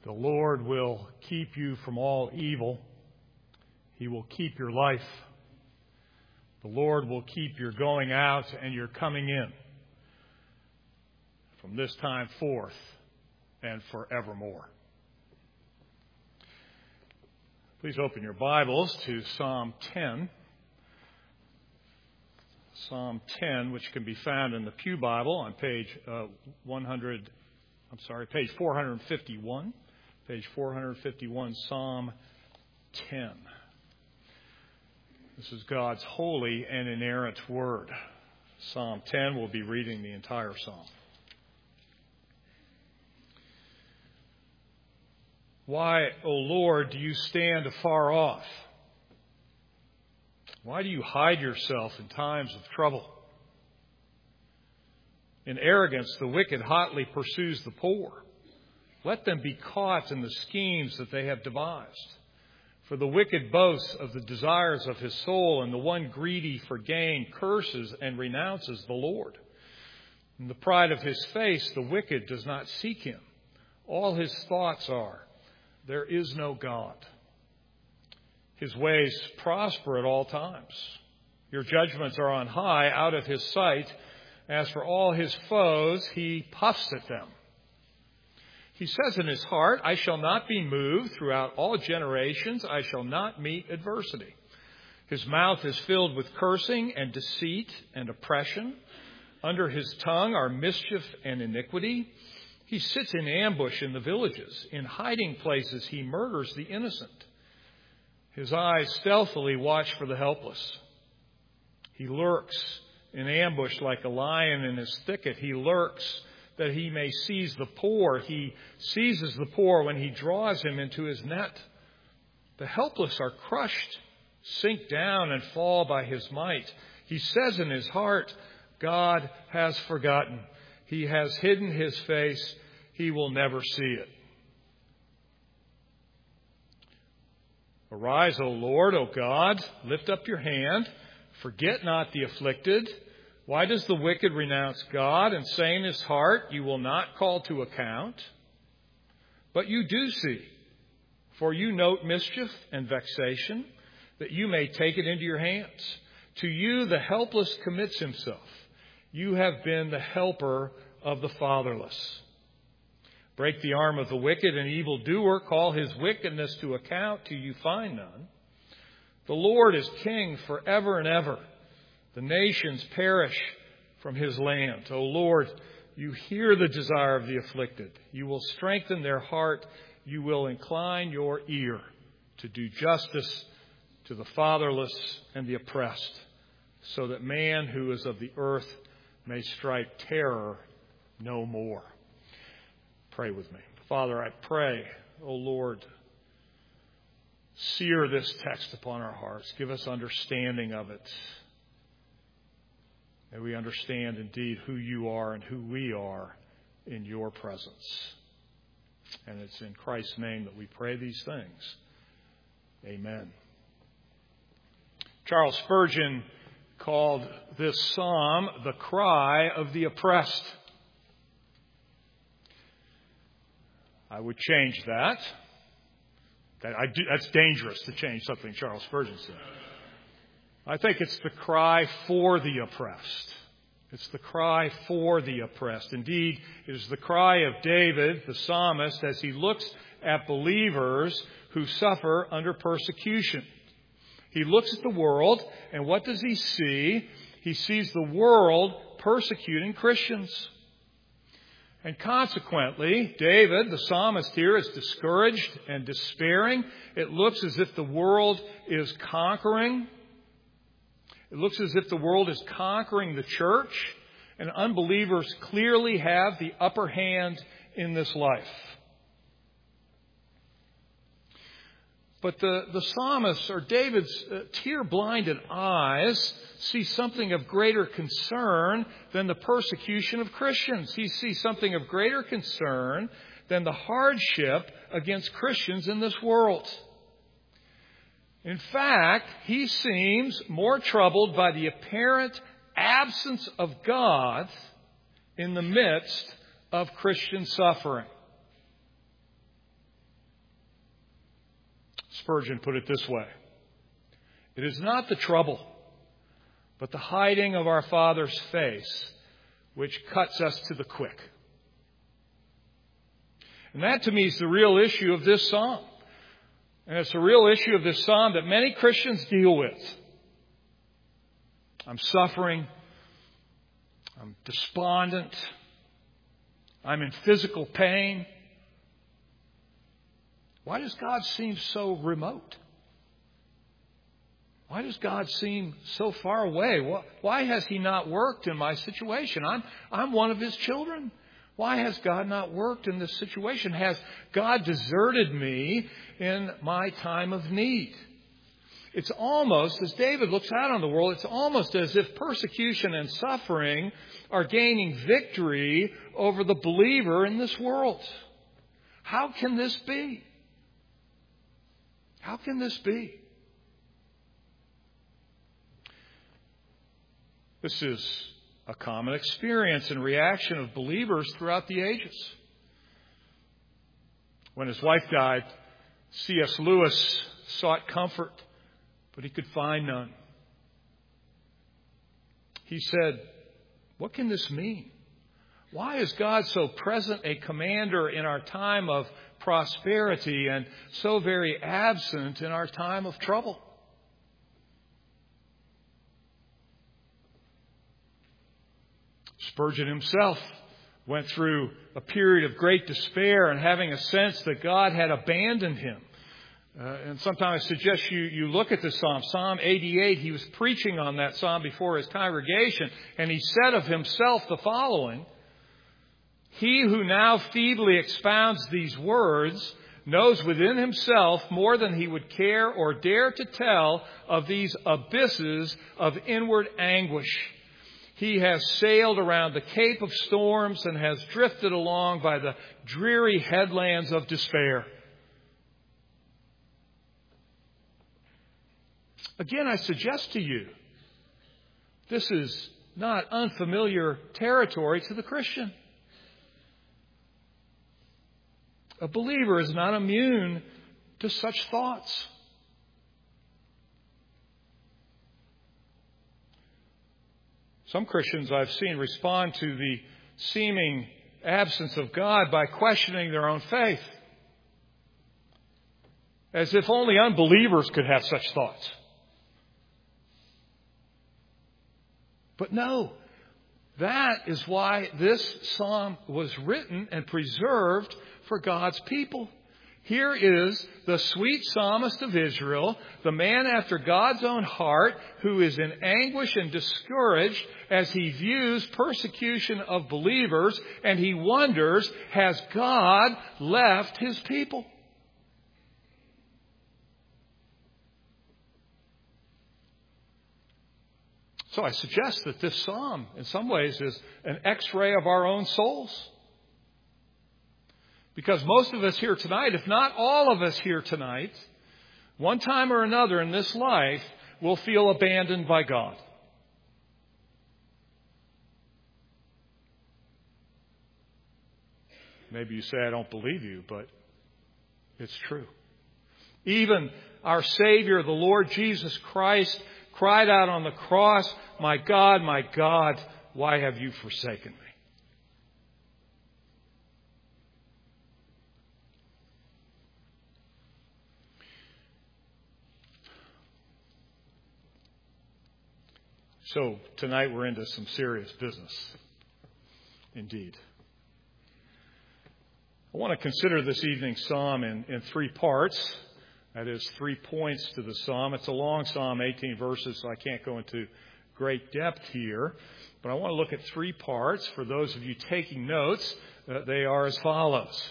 The Lord will keep you from all evil. He will keep your life. The Lord will keep your going out and your coming in from this time forth and forevermore. Please open your Bibles to Psalm 10. Psalm 10, which can be found in the Pew Bible on page 451. Page 451, Psalm 10. This is God's holy and inerrant word. Psalm 10, we'll be reading the entire psalm. Why, O Lord, do you stand afar off? Why do you hide yourself in times of trouble? In arrogance, the wicked hotly pursues the poor. Let them be caught in the schemes that they have devised. For the wicked boasts of the desires of his soul, and the one greedy for gain curses and renounces the Lord. In the pride of his face, the wicked does not seek him. All his thoughts are, there is no God. His ways prosper at all times. Your judgments are on high, out of his sight. As for all his foes, he puffs at them. He says in his heart, I shall not be moved. Throughout all generations, I shall not meet adversity. His mouth is filled with cursing and deceit and oppression. Under his tongue are mischief and iniquity. He sits in ambush in the villages. In hiding places, he murders the innocent. His eyes stealthily watch for the helpless. He lurks in ambush like a lion in his thicket. He lurks that he may seize the poor. He seizes the poor when he draws him into his net. The helpless are crushed, sink down and fall by his might. He says in his heart, God has forgotten. He has hidden his face. He will never see it. Arise, O Lord, O God, lift up your hand. Forget not the afflicted. Why does the wicked renounce God and say in his heart, you will not call to account? But you do see, for you note mischief and vexation, that you may take it into your hands. To you the helpless commits himself. You have been the helper of the fatherless. Break the arm of the wicked and evildoer. Call his wickedness to account till you find none. The Lord is king forever and ever. The nations perish from his land. O Lord, you hear the desire of the afflicted. You will strengthen their heart. You will incline your ear to do justice to the fatherless and the oppressed, so that man who is of the earth may strike terror no more. Pray with me. Father, I pray, O Lord, sear this text upon our hearts. Give us understanding of it. May we understand indeed who you are and who we are in your presence. And it's in Christ's name that we pray these things. Amen. Charles Spurgeon called this psalm the cry of the oppressed. I would change that. That's dangerous to change something Charles Spurgeon said. I think it's the cry for the oppressed. It's the cry for the oppressed. Indeed, it is the cry of David, the psalmist, as he looks at believers who suffer under persecution. He looks at the world, and what does he see? He sees the world persecuting Christians. And consequently, David, the psalmist here, is discouraged and despairing. It looks as if the world is conquering. It looks as if the world is conquering the church, and unbelievers clearly have the upper hand in this life. But the psalmist, or David's tear-blinded eyes, see something of greater concern than the persecution of Christians. He sees something of greater concern than the hardship against Christians in this world. In fact, he seems more troubled by the apparent absence of God in the midst of Christian suffering. Spurgeon put it this way: "It is not the trouble, but the hiding of our Father's face, which cuts us to the quick." And that, to me, is the real issue of this psalm. And it's the real issue of this psalm that many Christians deal with. I'm suffering. I'm despondent. I'm in physical pain. Why does God seem so remote? Why does God seem so far away? Why has He not worked in my situation? I'm one of His children. Why has God not worked in this situation? Has God deserted me in my time of need? It's almost, as David looks out on the world, it's almost as if persecution and suffering are gaining victory over the believer in this world. How can this be? How can this be? This is a common experience and reaction of believers throughout the ages. When his wife died, C.S. Lewis sought comfort, but he could find none. He said, "What can this mean? Why is God so present a commander in our time of prosperity and so very absent in our time of trouble?" Spurgeon himself went through a period of great despair and having a sense that God had abandoned him. And sometimes I suggest you look at this psalm. Psalm 88, he was preaching on that psalm before his congregation, and he said of himself the following: "He who now feebly expounds these words knows within himself more than he would care or dare to tell of these abysses of inward anguish. He has sailed around the Cape of Storms and has drifted along by the dreary headlands of despair." Again, I suggest to you, this is not unfamiliar territory to the Christian. A believer is not immune to such thoughts. Some Christians I've seen respond to the seeming absence of God by questioning their own faith, as if only unbelievers could have such thoughts. But no, that is why this psalm was written and preserved for God's people. Here is the sweet psalmist of Israel, the man after God's own heart, who is in anguish and discouraged as he views persecution of believers, and he wonders, has God left His people? So I suggest that this psalm, in some ways, is an X-ray of our own souls. Because most of us here tonight, if not all of us here tonight, one time or another in this life, will feel abandoned by God. Maybe you say, "I don't believe you," but it's true. Even our Savior, the Lord Jesus Christ, cried out on the cross, my God, why have you forsaken me?" So tonight we're into some serious business indeed. I want to consider this evening's psalm in three parts. That is 3 points to the psalm. It's a long psalm, 18 verses, so I can't go into great depth here. But I want to look at 3 parts. For those of you taking notes, they are as follows.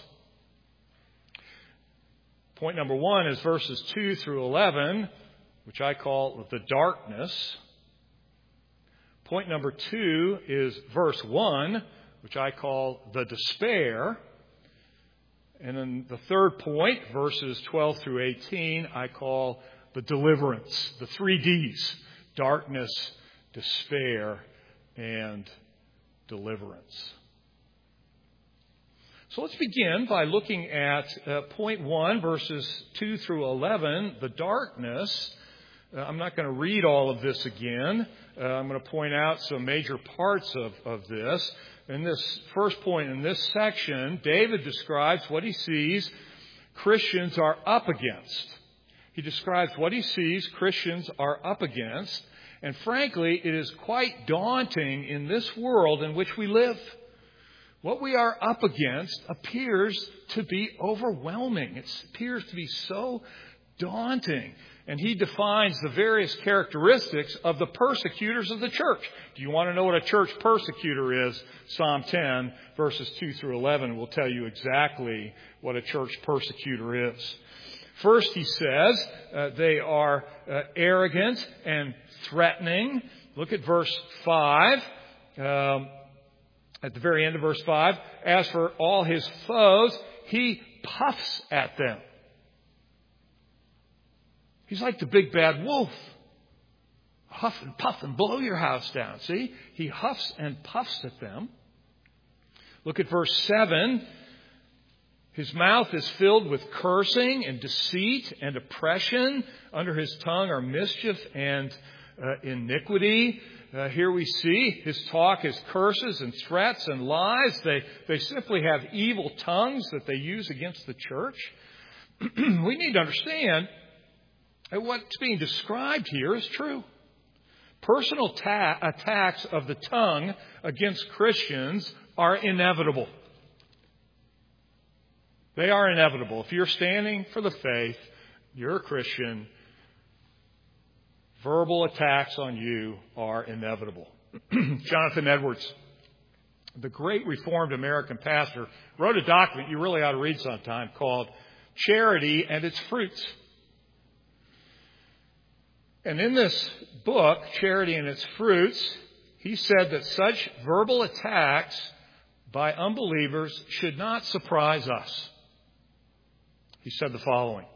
Point number 1 is verses 2 through 11, which I call the darkness. Point number 2 is verse 1, which I call the despair. And then the third point, verses 12 through 18, I call the deliverance. The 3 Ds: darkness, despair, and deliverance. So let's begin by looking at point 1, verses 2 through 11, the darkness. I'm not going to read all of this again. I'm going to point out some major parts of this. In this first point in this section, David describes what he sees Christians are up against. He describes what he sees Christians are up against. And frankly, it is quite daunting in this world in which we live. What we are up against appears to be overwhelming. It appears to be so daunting. And he defines the various characteristics of the persecutors of the church. Do you want to know what a church persecutor is? Psalm 10, verses 2 through 11 will tell you exactly what a church persecutor is. First, he says they are arrogant and threatening. Look at verse 5. At the very end of verse 5, as for all his foes, he puffs at them. He's like the big bad wolf. Huff and puff and blow your house down. See? He huffs and puffs at them. Look at verse 7. His mouth is filled with cursing and deceit and oppression. Under his tongue are mischief and iniquity. Here we see his talk is curses and threats and lies. They simply have evil tongues that they use against the church. We need to understand that what's being described here is true. Personal attacks of the tongue against Christians are inevitable. They are inevitable. If you're standing for the faith, you're a Christian, verbal attacks on you are inevitable. Jonathan Edwards, the great Reformed American pastor, wrote a document you really ought to read sometime called Charity and Its Fruits. And in this book, Charity and Its Fruits, he said that such verbal attacks by unbelievers should not surprise us. He said the following: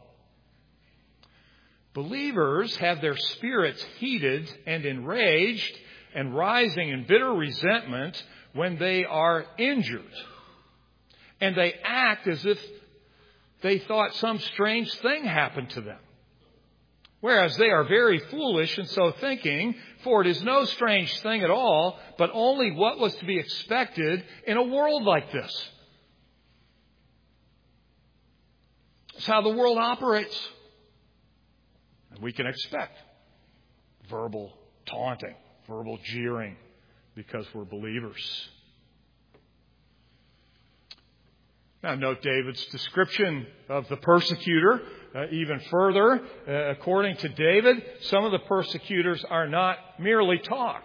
believers have their spirits heated and enraged and rising in bitter resentment when they are injured. And they act as if they thought some strange thing happened to them. Whereas they are very foolish in so thinking, for it is no strange thing at all, but only what was to be expected in a world like this. That's how the world operates. And we can expect verbal taunting, verbal jeering, because we're believers. Now note David's description of the persecutor even further. According to David, some of the persecutors are not merely talk.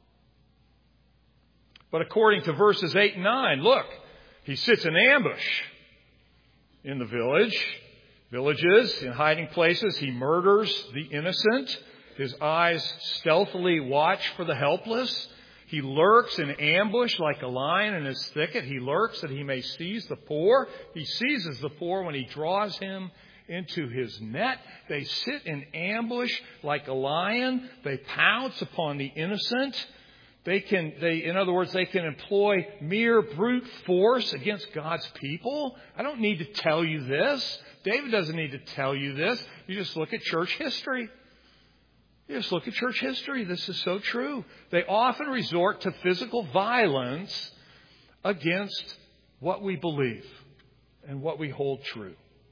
But according to verses 8 and 9, look, he sits in ambush in the villages, in hiding places. He murders the innocent. His eyes stealthily watch for the helpless. He lurks in ambush like a lion in his thicket. He lurks that he may seize the poor. He seizes the poor when he draws him into his net. They sit in ambush like a lion. They pounce upon the innocent. In other words, they can employ mere brute force against God's people. I don't need to tell you this. David doesn't need to tell you this. You just look at church history. This is so true. They often resort to physical violence against what we believe and what we hold true.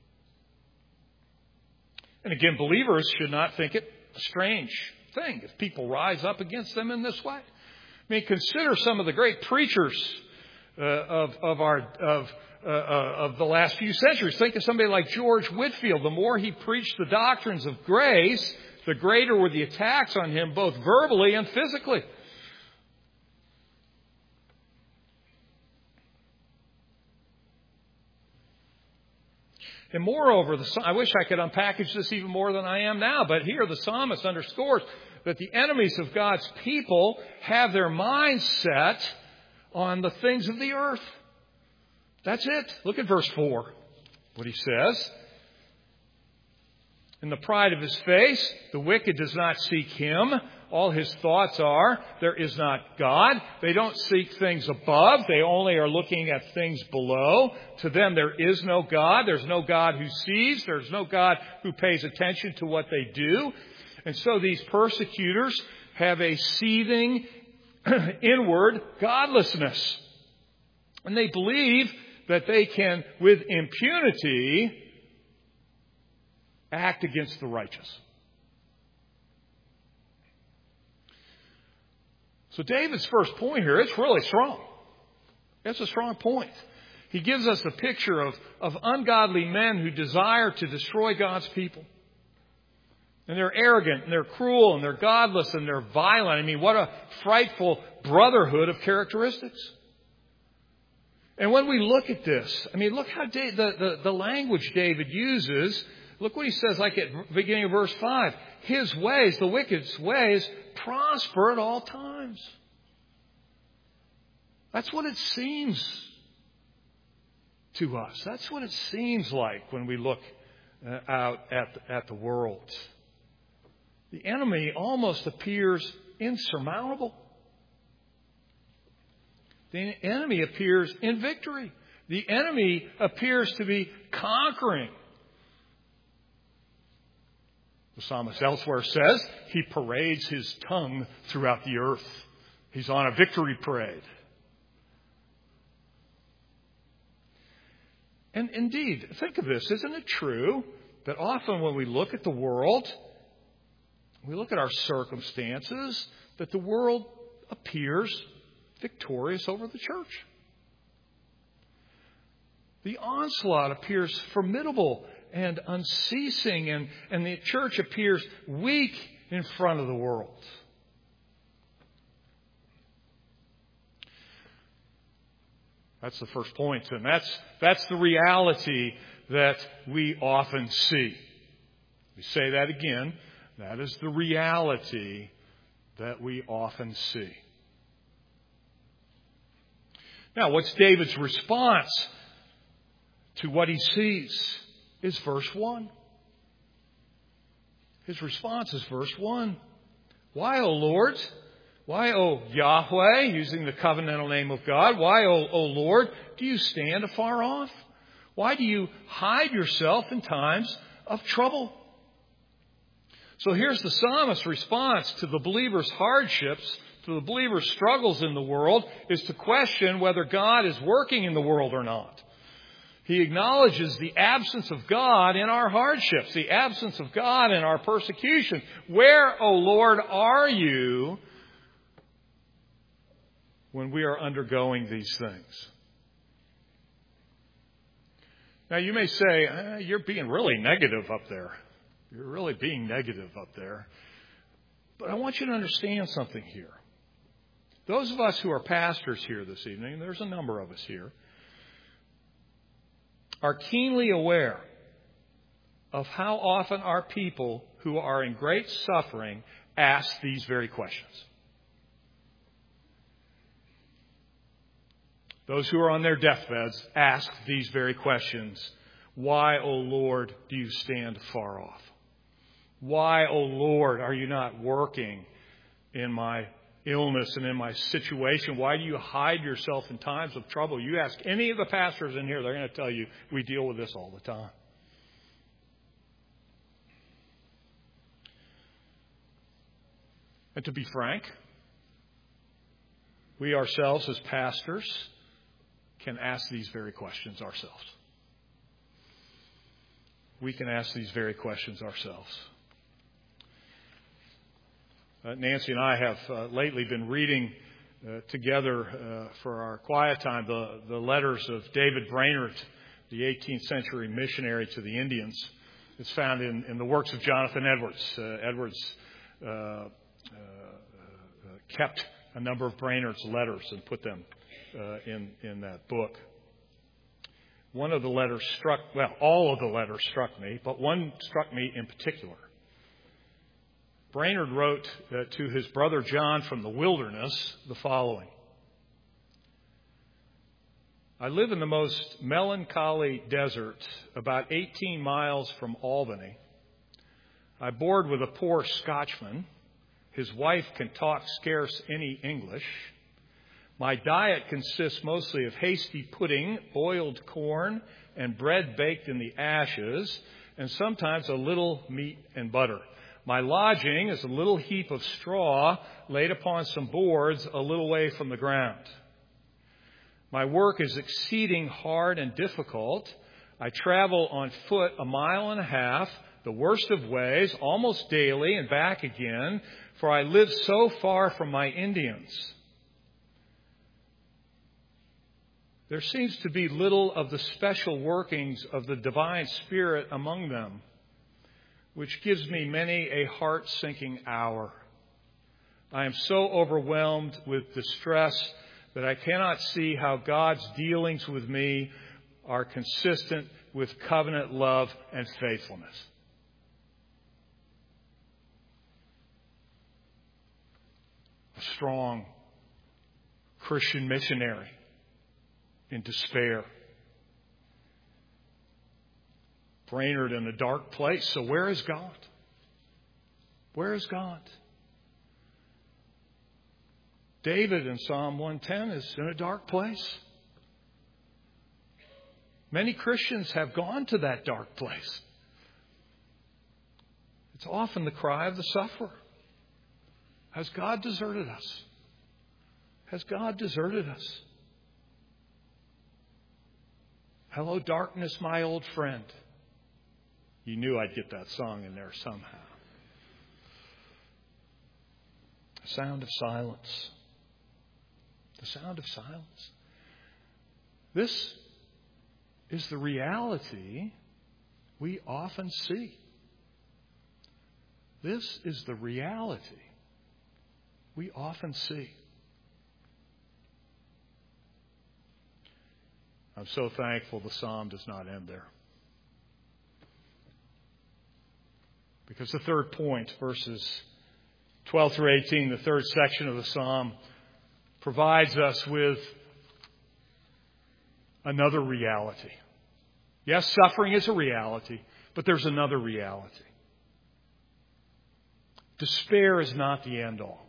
And again, believers should not think it a strange thing if people rise up against them in this way. I mean, consider some of the great preachers of the last few centuries. Think of somebody like George Whitefield. The more he preached the doctrines of grace, the greater were the attacks on him, both verbally and physically. And moreover, I wish I could unpackage this even more than I am now, but here the psalmist underscores that the enemies of God's people have their minds set on the things of the earth. That's it. Look at verse 4, what he says. In the pride of his face, the wicked does not seek him. All his thoughts are, there is not God. They don't seek things above. They only are looking at things below. To them, there is no God. There's no God who sees. There's no God who pays attention to what they do. And so these persecutors have a seething inward godlessness. And they believe that they can, with impunity, act against the righteous. So David's first point here, it's really strong. It's a strong point. He gives us a picture of ungodly men who desire to destroy God's people. And they're arrogant, and they're cruel, and they're godless, and they're violent. I mean, what a frightful brotherhood of characteristics. And when we look at this, I mean, look how the language David uses. Look what he says, like at the beginning of verse 5. His ways, the wicked's ways, prosper at all times. That's what it seems to us. That's what it seems like when we look out at the world. The enemy almost appears insurmountable. The enemy appears in victory. The enemy appears to be conquering. The psalmist elsewhere says he parades his tongue throughout the earth. He's on a victory parade. And indeed, think of this. Isn't it true that often when we look at the world, we look at our circumstances, that the world appears victorious over the church? The onslaught appears formidable and unceasing, and the church appears weak in front of the world. That's the first point, and that's the reality that we often see. We say that again. That is the reality that we often see. Now, what's David's response to what he sees is verse 1. His response is verse 1. Why, O Lord? Why, O Yahweh, using the covenantal name of God, why, O Lord, do you stand afar off? Why do you hide yourself in times of trouble? So here's the psalmist's response to the believer's hardships, to the believer's struggles in the world, is to question whether God is working in the world or not. He acknowledges the absence of God in our hardships, the absence of God in our persecution. Where, O Lord, are you when we are undergoing these things? Now, you may say, you're being really negative up there. You're really being negative up there. But I want you to understand something here. Those of us who are pastors here this evening, and there's a number of us here, are keenly aware of how often our people who are in great suffering ask these very questions. Those who are on their deathbeds ask these very questions. Why, O Lord, do you stand far off? Why, O Lord, are you not working in my illness and in my situation? Why do you hide yourself in times of trouble? You ask any of the pastors in here, they're going to tell you we deal with this all the time. And to be frank, we ourselves as pastors can ask these very questions ourselves. We can ask these very questions ourselves. Nancy and I have lately been reading together for our quiet time the letters of David Brainerd, the 18th century missionary to the Indians. It's found in the works of Jonathan Edwards. Edwards kept a number of Brainerd's letters and put them in that book. One of the letters all of the letters struck me, but one struck me in particular. Brainerd wrote to his brother John from the wilderness the following. I live in the most melancholy desert, about 18 miles from Albany. I board with a poor Scotchman. His wife can talk scarce any English. My diet consists mostly of hasty pudding, boiled corn, and bread baked in the ashes, and sometimes a little meat and butter. My lodging is a little heap of straw laid upon some boards a little way from the ground. My work is exceeding hard and difficult. I travel on foot 1.5 miles, the worst of ways, almost daily and back again, for I live so far from my Indians. There seems to be little of the special workings of the divine Spirit among them, which gives me many a heart-sinking hour. I am so overwhelmed with distress that I cannot see how God's dealings with me are consistent with covenant love and faithfulness. A strong Christian missionary in despair. Brainerd in a dark place. So where is God? Where is God? David in Psalm 110 is in a dark place. Many Christians have gone to that dark place. It's often the cry of the sufferer. Has God deserted us? Has God deserted us? Hello, darkness, my old friend. You knew I'd get that song in there somehow. The sound of silence. The sound of silence. This is the reality we often see. This is the reality we often see. I'm so thankful the psalm does not end there. Because the third point, verses 12 through 18, the third section of the psalm, provides us with another reality. Yes, suffering is a reality, but there's another reality. Despair is not the end all.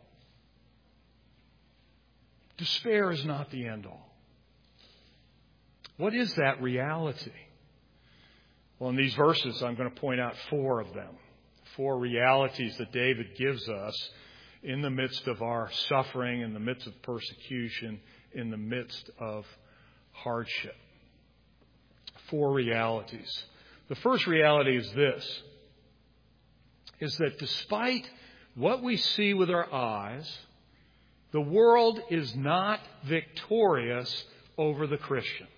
Despair is not the end all. What is that reality? Well, in these verses, I'm going to point out 4 of them. 4 realities that David gives us in the midst of our suffering, in the midst of persecution, in the midst of hardship. 4 realities. The first reality is this, is that despite what we see with our eyes, the world is not victorious over the Christian.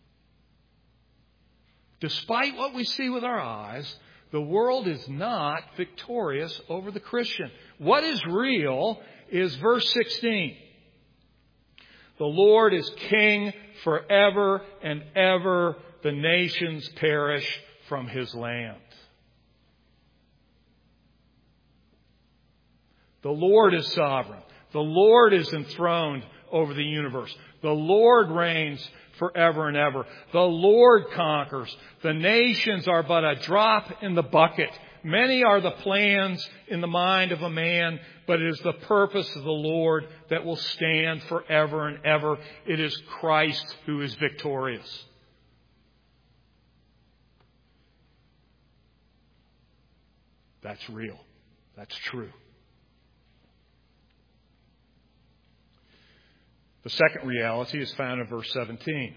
Despite what we see with our eyes, the world is not victorious over the Christian. What is real is verse 16. The Lord is king forever and ever. The nations perish from his land. The Lord is sovereign. The Lord is enthroned over the universe. The Lord reigns forever and ever. The Lord conquers. The nations are but a drop in the bucket. Many are the plans in the mind of a man, but it is the purpose of the Lord that will stand forever and ever. It is Christ who is victorious. That's real. That's true. The second reality is found in verse 17.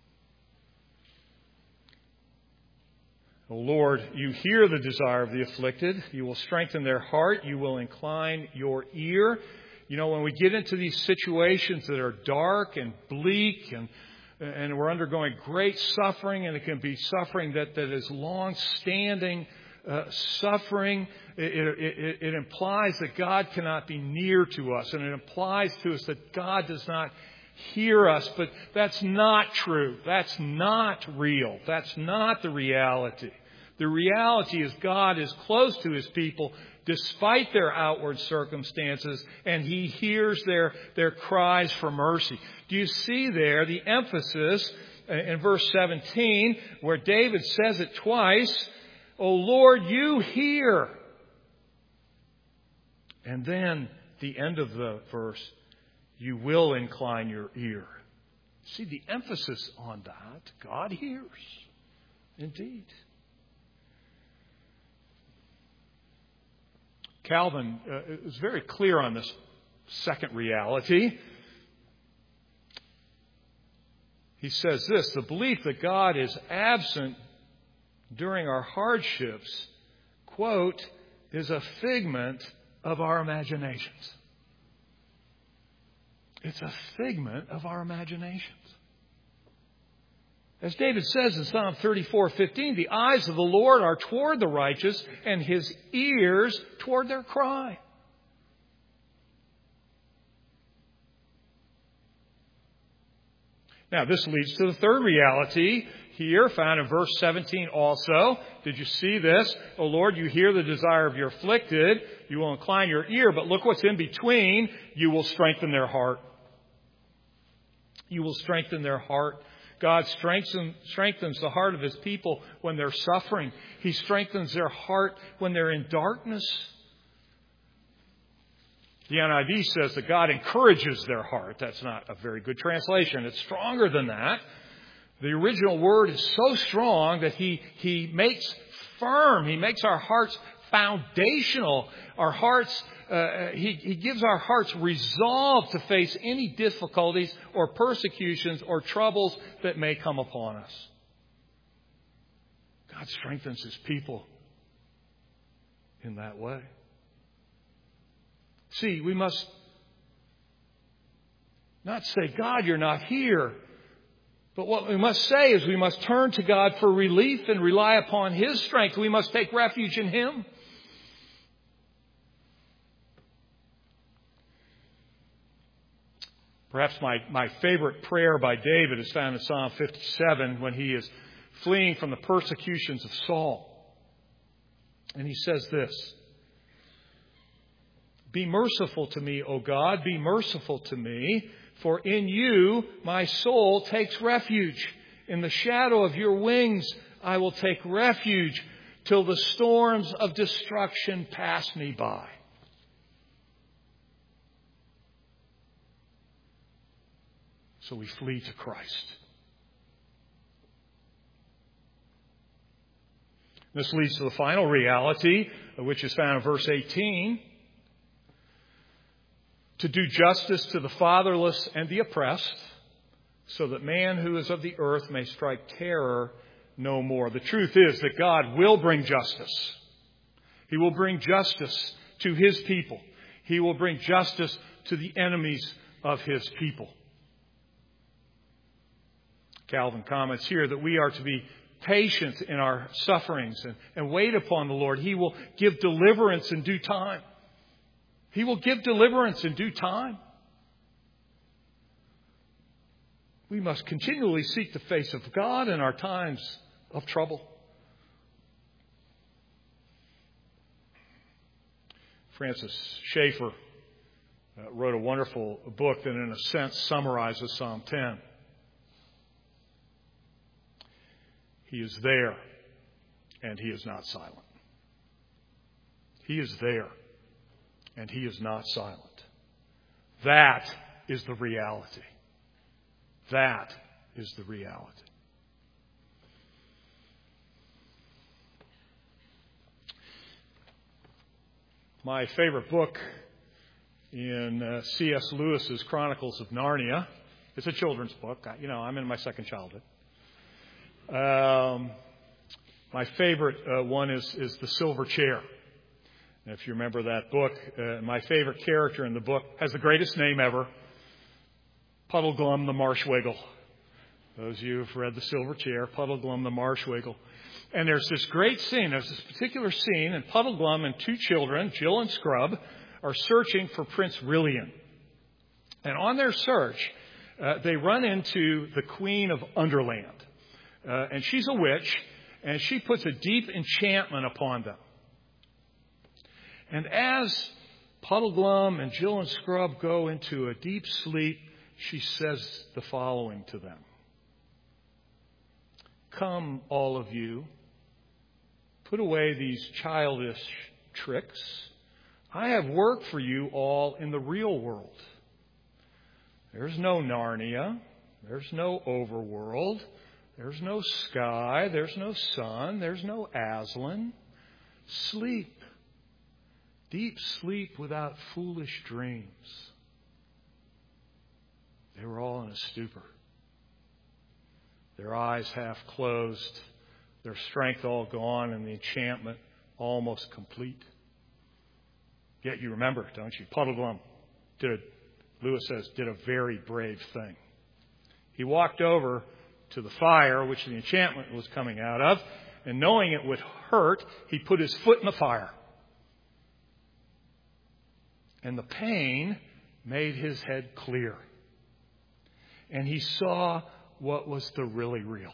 O Lord, you hear the desire of the afflicted. You will strengthen their heart. You will incline your ear. You know, when we get into these situations that are dark and bleak and we're undergoing great suffering, and it can be suffering that is long-standing suffering, it implies that God cannot be near to us, and it implies to us that God does not hear us. But that's not true. That's not real. That's not the reality. The reality is God is close to his people despite their outward circumstances, and he hears their cries for mercy. Do you see there the emphasis in verse 17 where David says it twice? O Lord, you hear. And then the end of the verse, you will incline your ear. See the emphasis on that. God hears. Indeed. Calvin is very clear on this second reality. He says this: the belief that God is absent during our hardships, quote, is a figment of our imaginations. It's a figment of our imaginations. As David says in Psalm 34:15, the eyes of the Lord are toward the righteous, and His ears toward their cry. Now, this leads to the third reality here, found in verse 17 also. Did you see this? O Lord, you hear the desire of your afflicted. You will incline your ear, but look what's in between. You will strengthen their heart. You will strengthen their heart. God strengthens the heart of His people when they're suffering. He strengthens their heart when they're in darkness. The NIV says that God encourages their heart. That's not a very good translation. It's stronger than that. The original word is so strong that He makes firm. He makes our hearts foundational. Our hearts, He gives our hearts resolve to face any difficulties or persecutions or troubles that may come upon us. God strengthens His people in that way. See, we must not say, God, you're not here. But what we must say is we must turn to God for relief and rely upon His strength. We must take refuge in Him. Perhaps my favorite prayer by David is found in Psalm 57 when he is fleeing from the persecutions of Saul. And he says this: be merciful to me, O God, be merciful to me, for in you my soul takes refuge. In the shadow of your wings I will take refuge till the storms of destruction pass me by. So we flee to Christ. This leads to the final reality, which is found in verse 18. To do justice to the fatherless and the oppressed, so that man who is of the earth may strike terror no more. The truth is that God will bring justice. He will bring justice to His people. He will bring justice to the enemies of His people. Calvin comments here that we are to be patient in our sufferings and wait upon the Lord. He will give deliverance in due time. He will give deliverance in due time. We must continually seek the face of God in our times of trouble. Francis Schaeffer wrote a wonderful book that in a sense summarizes Psalm 10. He is there, and He is not silent. He is there, and He is not silent. That is the reality. That is the reality. My favorite book in C.S. Lewis's Chronicles of Narnia, it's a children's book. I'm in my second childhood. My favorite one is The Silver Chair. And if you remember that book, my favorite character in the book has the greatest name ever, Puddleglum the Marshwiggle. Those of you who've read The Silver Chair, Puddleglum the Marshwiggle. And there's this great scene, there's this particular scene, and Puddleglum and two children, Jill and Scrub, are searching for Prince Rilian. And on their search, they run into the Queen of Underland. And she's a witch, and she puts a deep enchantment upon them. And as Puddleglum and Jill and Scrub go into a deep sleep, she says the following to them. Come, all of you, put away these childish tricks. I have work for you all in the real world. There's no Narnia. There's no overworld. There's no sky. There's no sun. There's no Aslan. Sleep. Deep sleep without foolish dreams. They were all in a stupor. Their eyes half closed, their strength all gone, and the enchantment almost complete. Yet you remember, don't you? Puddleglum Lewis says, did a very brave thing. He walked over to the fire, which the enchantment was coming out of, and knowing it would hurt, he put his foot in the fire. And the pain made his head clear. And he saw what was the really real.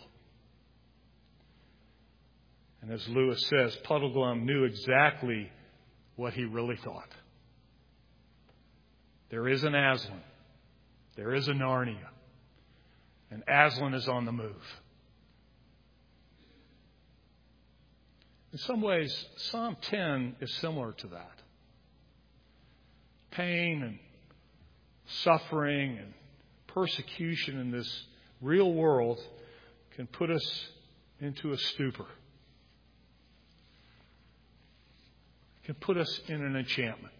And as Lewis says, Puddleglum knew exactly what he really thought. There is an Aslan. There is a Narnia. And Aslan is on the move. In some ways, Psalm 10 is similar to that. Pain and suffering and persecution in this real world can put us into a stupor. Can put us in an enchantment.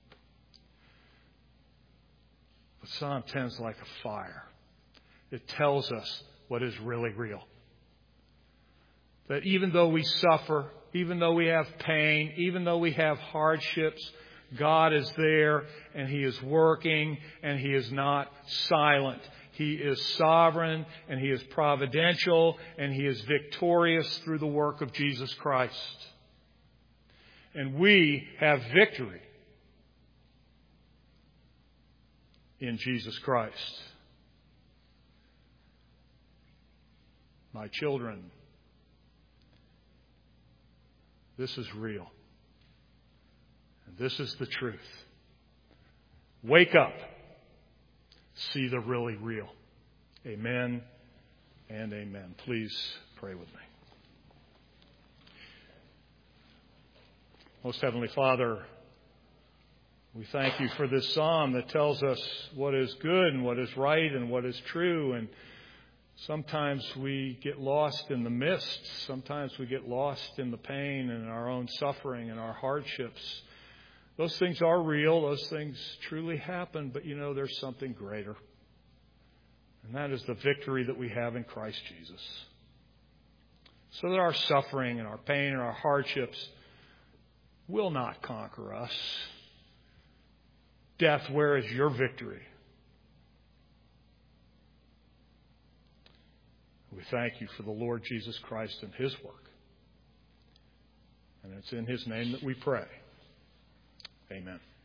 But Psalm 10 is like a fire. It tells us what is really real. That even though we suffer, even though we have pain, even though we have hardships, God is there and He is working and He is not silent. He is sovereign and He is providential and He is victorious through the work of Jesus Christ. And we have victory in Jesus Christ. My children, this is real. And this is the truth. Wake up. See the really real. Amen and amen. Please pray with me. Most Heavenly Father, we thank You for this psalm that tells us what is good and what is right and what is true. And sometimes we get lost in the mist. Sometimes we get lost in the pain and our own suffering and our hardships. Those things are real. Those things truly happen. But there's something greater. And that is the victory that we have in Christ Jesus. So that our suffering and our pain and our hardships will not conquer us. Death, where is Your victory? We thank You for the Lord Jesus Christ and His work. And it's in His name that we pray. Amen.